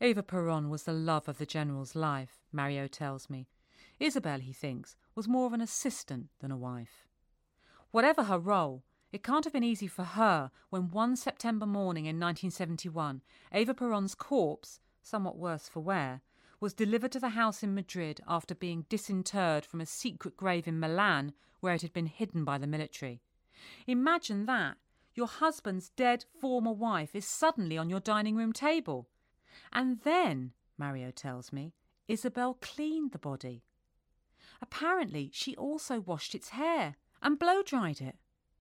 Eva Peron was the love of the General's life, Mario tells me. Isabel, he thinks, was more of an assistant than a wife. Whatever her role, it can't have been easy for her when one September morning in 1971, Eva Peron's corpse, somewhat worse for wear, was delivered to the house in Madrid after being disinterred from a secret grave in Milan where it had been hidden by the military. Imagine that. Your husband's dead former wife is suddenly on your dining room table. And then, Mario tells me, Isabel cleaned the body. Apparently, she also washed its hair and blow-dried it.